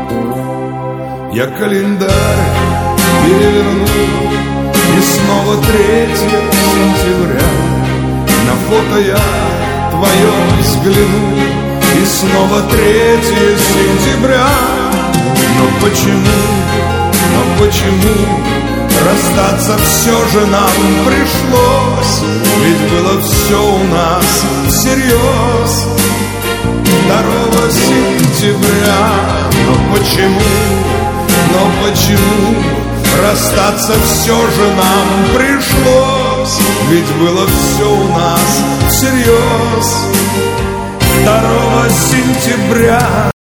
Я календарь переверну, и снова 3 сентября. На фото я твое взгляну, и снова 3 сентября. Но почему расстаться все же нам пришлось? Ведь было все у нас всерьез. 2 сентября. Но почему расстаться все же нам пришлось? Ведь было все у нас всерьез. 2 сентября.